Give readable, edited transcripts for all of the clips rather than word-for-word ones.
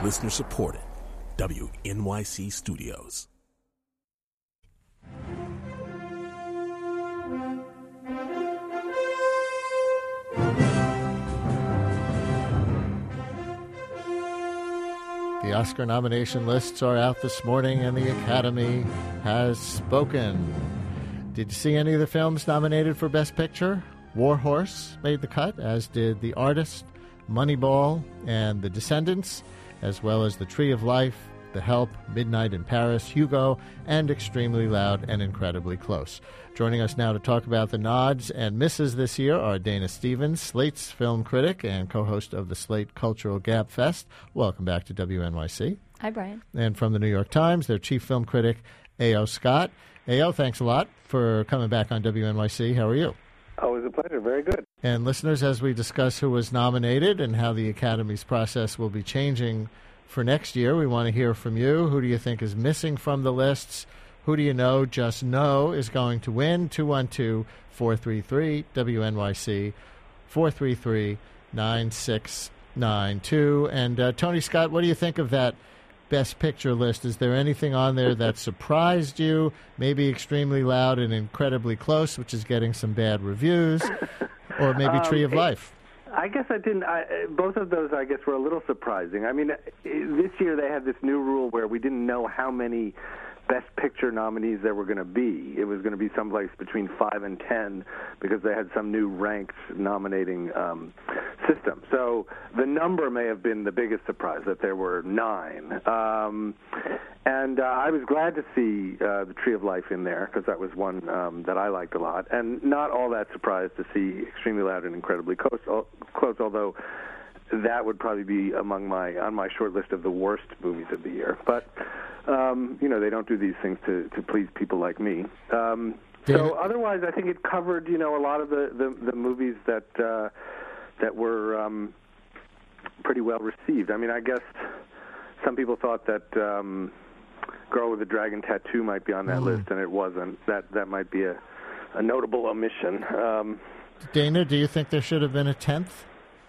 Listener supported. WNYC Studios. The Oscar nomination lists are out this morning, and the Academy has spoken. Did you see any of the films nominated for Best Picture? War Horse made the cut, as did The Artist, Moneyball, and The Descendants, as well as The Tree of Life, The Help, Midnight in Paris, Hugo, and Extremely Loud and Incredibly Close. Joining us now to talk about the nods and misses this year are Dana Stevens, Slate's film critic and co-host of the Slate Cultural Gab Fest. Welcome back to WNYC. Hi, Brian. And from the New York Times, their chief film critic, A.O. Scott. A.O., thanks a lot for coming back on WNYC. How are you? Always a pleasure. Very good. And listeners, as we discuss who was nominated and how the Academy's process will be changing for next year, we want to hear from you. Who do you think is missing from the lists? Who do you know, just know, is going to win? 212-433-WNYC, 433-9692. And Tony Scott, what do you think of that Best Picture list? Is there anything on there that surprised you? Maybe Extremely Loud and Incredibly Close, which is getting some bad reviews, or maybe Tree of Life? I guess I didn't. Both of those, I guess, were a little surprising. I mean, this year they had this new rule where we didn't know how many Best Picture nominees there were going to be. It was going to be someplace between 5 and 10 because they had some new ranked nominating system. So the number may have been the biggest surprise, that there were 9. And I was glad to see The Tree of Life in there because that was one that I liked a lot. And not all that surprised to see Extremely Loud and Incredibly Close, although that would probably be on my short list of the worst movies of the year. But they don't do these things to please people like me. So otherwise, I think it covered, a lot of the movies that were pretty well received. I mean, I guess some people thought that Girl with a Dragon Tattoo might be on that list, and it wasn't. That might be a notable omission. Dana, do you think there should have been a 10th?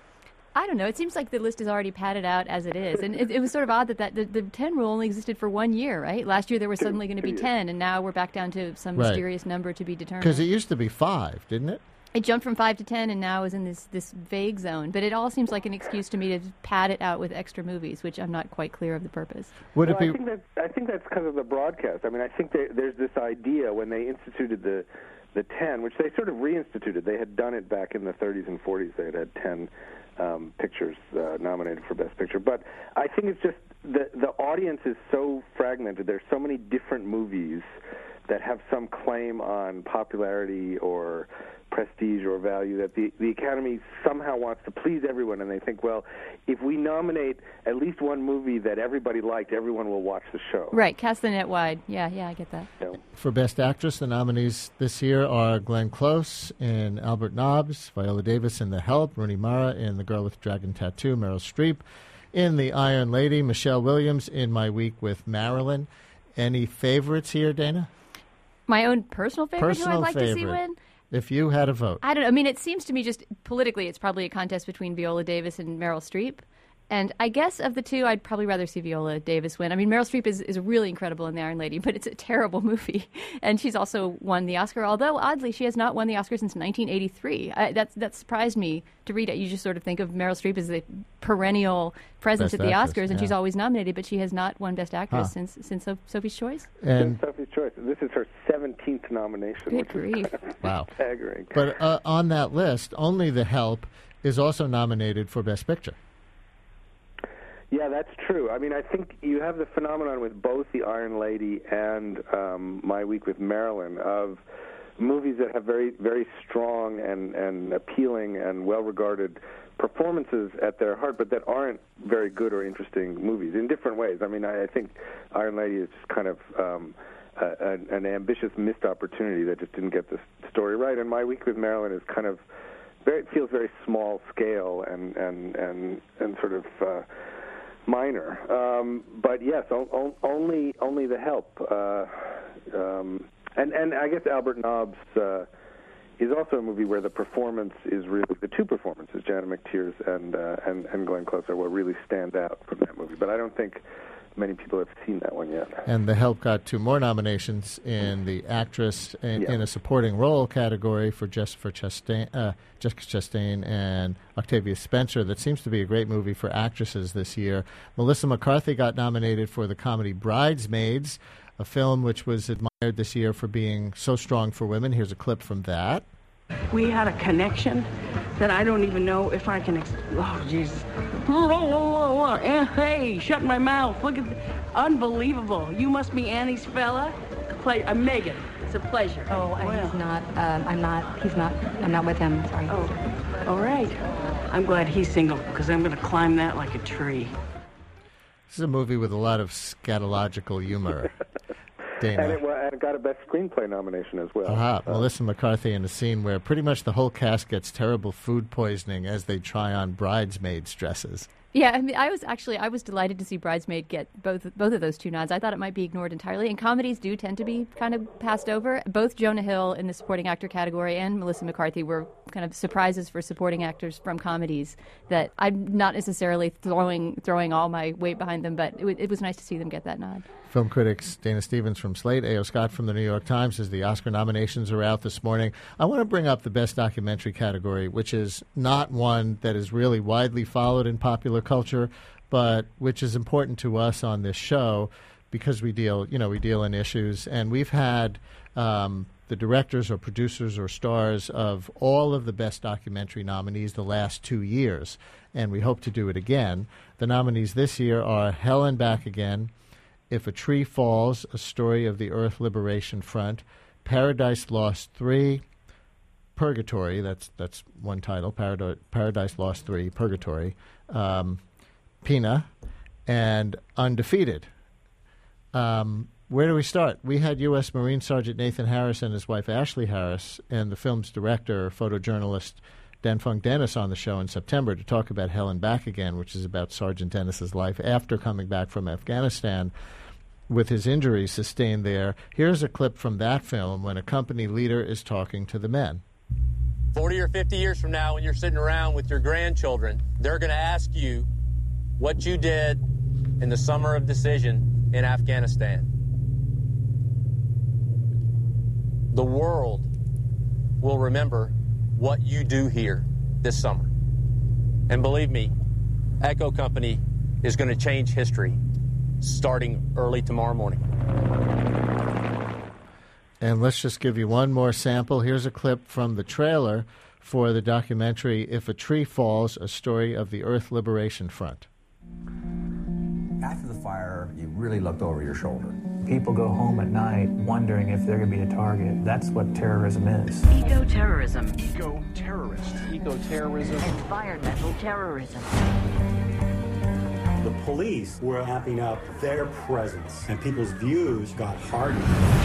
I don't know. It seems like the list is already padded out as it is. And it was sort of odd that the 10 rule only existed for 1 year, right? Last year there was suddenly going to be 10, and now we're back down to some mysterious number to be determined. Because it used to be 5, didn't it? It jumped from 5 to 10 and now is in this vague zone. But it all seems like an excuse to me to pad it out with extra movies, which I'm not quite clear of the purpose. I think that's because of the broadcast. I mean, I think there's this idea when they instituted the 10, which they sort of reinstituted. They had done it back in the 30s and 40s. They had 10 pictures nominated for Best Picture. But I think it's just the audience is so fragmented. There's so many different movies that have some claim on popularity or prestige or value that the Academy somehow wants to please everyone, and they think, well, if we nominate at least one movie that everybody liked, everyone will watch the show. Right, cast the net wide. Yeah, I get that. For Best Actress, the nominees this year are Glenn Close in Albert Nobbs, Viola Davis in The Help, Rooney Mara in The Girl with the Dragon Tattoo, Meryl Streep in The Iron Lady, Michelle Williams in My Week with Marilyn. Any favorites here, Dana? My own personal favorite who I'd like to see win? If you had a vote. I don't know. I mean, it seems to me just politically it's probably a contest between Viola Davis and Meryl Streep. And I guess of the two, I'd probably rather see Viola Davis win. I mean, Meryl Streep is really incredible in The Iron Lady, but it's a terrible movie. And she's also won the Oscar, although oddly, she has not won the Oscar since 1983. That surprised me to read it. You just sort of think of Meryl Streep as the perennial presence at the Oscars, and she's always nominated, but she has not won Best Actress since Sophie's Choice. And Sophie's Choice. This is her 17th nomination, Good grief. Wow. Staggering. But on that list, only The Help is also nominated for Best Picture. Yeah, that's true. I mean, I think you have the phenomenon with both The Iron Lady and My Week with Marilyn of movies that have very, very strong and appealing and well-regarded performances at their heart, but that aren't very good or interesting movies in different ways. I mean, I think Iron Lady is just kind of an ambitious missed opportunity that just didn't get the story right, and My Week with Marilyn is kind of feels very small scale and sort of minor, but yes, only The Help, and I guess Albert Nobbs is also a movie where the performance is really, the two performances, Janet McTeer's and Glenn Close, are what really stand out from that movie. But I don't think many people have seen that one yet. And The Help got 2 more nominations in the actress in a supporting role category for Jessica Chastain and Octavia Spencer. That seems to be a great movie for actresses this year. Melissa McCarthy got nominated for the comedy Bridesmaids, a film which was admired this year for being so strong for women. Here's a clip from that. We had a connection that I don't even know if I can. Oh, Jesus. Hey, shut my mouth. Look at unbelievable. You must be Annie's fella. Megan. It's a pleasure. Oh, and he's not. I'm not with him. Sorry. Oh, all right. I'm glad he's single because I'm going to climb that like a tree. This is a movie with a lot of scatological humor. Dana. And it got a Best Screenplay nomination as well. Melissa McCarthy in a scene where pretty much the whole cast gets terrible food poisoning as they try on bridesmaids' dresses. Yeah, I mean, I was delighted to see Bridesmaid get both of those 2 nods. I thought it might be ignored entirely, and comedies do tend to be kind of passed over. Both Jonah Hill in the supporting actor category and Melissa McCarthy were kind of surprises for supporting actors from comedies that I'm not necessarily throwing all my weight behind them, but it was nice to see them get that nod. Film critics Dana Stevens from Slate, A.O. Scott from the New York Times, as the Oscar nominations are out this morning. I want to bring up the Best Documentary category, which is not one that is really widely followed in popular culture, but which is important to us on this show because we deal in issues, and we've had the directors or producers or stars of all of the Best Documentary nominees the last 2 years, and we hope to do it again. The nominees this year are Hell and Back Again, If a Tree Falls, A Story of the Earth Liberation Front, Paradise Lost 3, Purgatory, that's one title, Paradise Lost 3, Purgatory, Pina, and Undefeated. Where do we start? We had U.S. Marine Sergeant Nathan Harris and his wife Ashley Harris and the film's director, photojournalist Dan-Fung Dennis on the show in September to talk about Hell and Back Again, which is about Sergeant Dennis's life after coming back from Afghanistan with his injuries sustained there. Here's a clip from that film when a company leader is talking to the men. 40 or 50 years from now, when you're sitting around with your grandchildren, they're going to ask you what you did in the summer of decision in Afghanistan. The world will remember what you do here this summer. And believe me, Echo Company is going to change history starting early tomorrow morning. And let's just give you one more sample. Here's a clip from the trailer for the documentary If a Tree Falls, A Story of the Earth Liberation Front. After the fire, you really looked over your shoulder. People go home at night wondering if they're going to be a target. That's what terrorism is. Eco-terrorism. Eco-terrorist. Eco-terrorism. Environmental terrorism. The police were amping up their presence, and people's views got hardened.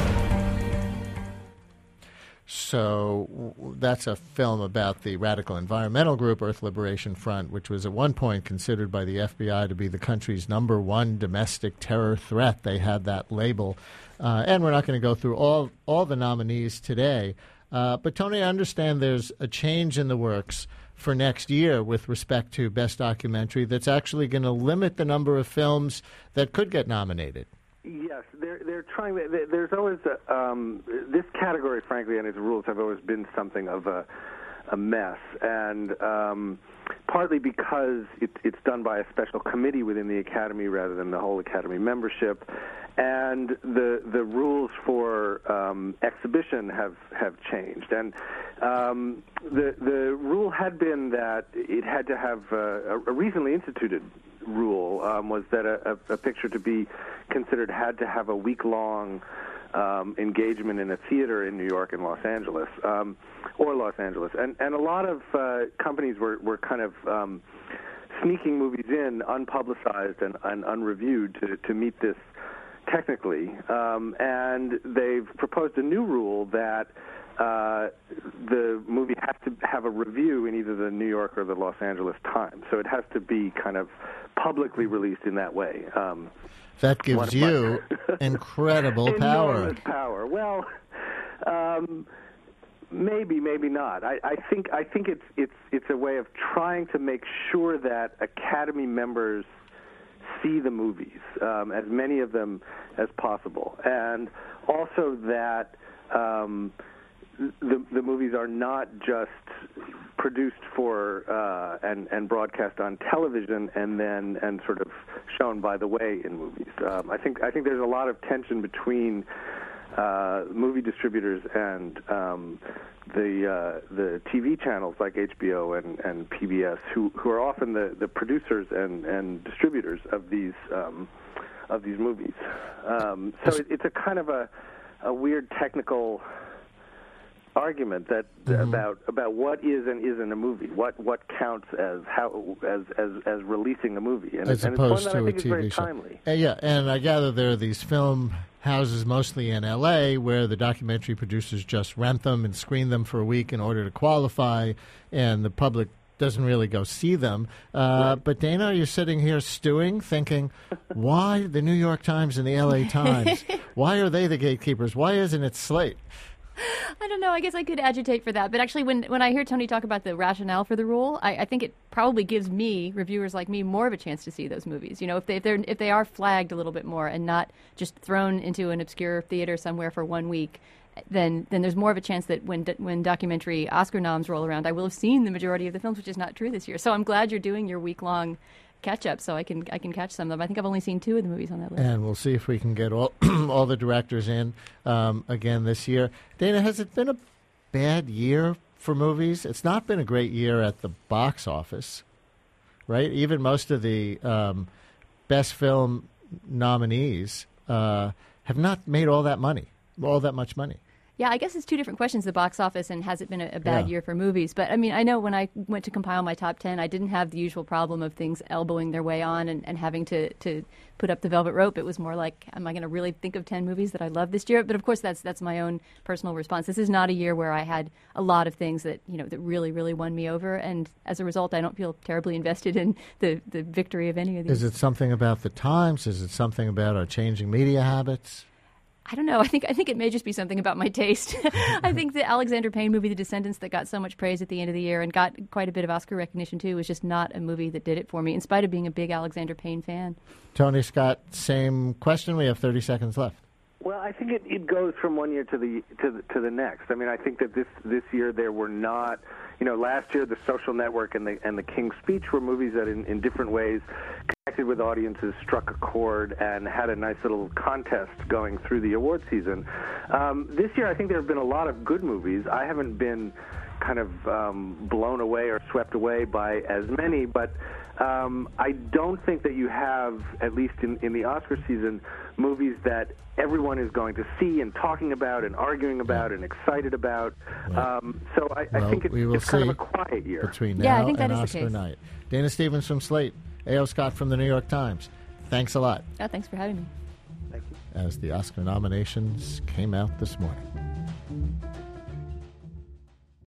So that's a film about the radical environmental group Earth Liberation Front, which was at one point considered by the FBI to be the country's #1 domestic terror threat. They had that label. And we're not going to go through all the nominees today. But, Tony, I understand there's a change in the works for next year with respect to Best Documentary that's actually going to limit the number of films that could get nominated. Yes, they're trying. There's always this category, frankly, and its rules have always been something of a mess, and partly because it's done by a special committee within the Academy rather than the whole Academy membership, and the rules for exhibition have changed, and the rule had been that it had to have a recently instituted rule was that a picture to be considered had to have a week-long engagement in a theater in New York and Los Angeles, or Los Angeles. And a lot of companies were kind of sneaking movies in unpublicized and unreviewed to meet this technically. And they've proposed a new rule that the movie has to have a review in either the New York or the Los Angeles Times. So it has to be kind of publicly released in that way. That gives you incredible power. Enormous power. Well, Maybe, maybe not. I think it's a way of trying to make sure that Academy members see the movies, as many of them as possible, and also that the movies are not just produced for and broadcast on television and sort of shown by the way in movies. I think there's a lot of tension between movie distributors and the TV channels like HBO and PBS, who are often the producers and distributors of these movies. So it's a kind of a weird technical argument that about what is and isn't a movie, what counts as releasing a movie, and as and opposed it's one that to I think a TV is very show. timely. Yeah, and I gather there are these film houses, mostly in L.A., where the documentary producers just rent them and screen them for a week in order to qualify, and the public doesn't really go see them. But Dana, you're sitting here stewing, thinking, why the New York Times and the L.A. Times? Why are they the gatekeepers? Why isn't it Slate? I don't know. I guess I could agitate for that. But actually, when I hear Tony talk about the rationale for the rule, I think it probably gives me, reviewers like me, more of a chance to see those movies. You know, if they are flagged a little bit more and not just thrown into an obscure theater somewhere for 1 week, then there's more of a chance that when documentary Oscar noms roll around, I will have seen the majority of the films, which is not true this year. So I'm glad you're doing your week-long catch-up so I can catch some of them. I think I've only seen 2 of the movies on that list. And we'll see if we can get all all the directors in again this year. Dana, has it been a bad year for movies? It's not been a great year at the box office, right? Even most of the best film nominees have not made all that much money. Yeah, I guess it's 2 different questions, the box office and has it been a bad year for movies. But, I mean, I know when I went to compile my top 10, I didn't have the usual problem of things elbowing their way on and having to put up the velvet rope. It was more like, am I going to really think of 10 movies that I love this year? But, of course, that's my own personal response. This is not a year where I had a lot of things that, you know, that really, really won me over. And as a result, I don't feel terribly invested in the victory of any of these. Is it something about the times? Is it something about our changing media habits? I don't know. I think it may just be something about my taste. I think the Alexander Payne movie, The Descendants, that got so much praise at the end of the year and got quite a bit of Oscar recognition too, was just not a movie that did it for me, in spite of being a big Alexander Payne fan. Tony Scott, same question. We have 30 seconds left. Well, I think it goes from one year to the next. I mean, I think that this year there were not, you know, last year The Social Network and the King's Speech were movies that in different ways connected with audiences, struck a chord, and had a nice little contest going through the award season. This year, I think there have been a lot of good movies. I haven't been kind of blown away or swept away by as many, but I don't think that you have, at least in the Oscar season, movies that everyone is going to see and talking about and arguing about and excited about. Right. So I think it's kind of a quiet year. Between now I think that and is the Oscar case. night. Dana Stevens from Slate, A.O. Scott from the New York Times. Thanks a lot. Oh, thanks for having me. Thank you. As the Oscar nominations came out this morning.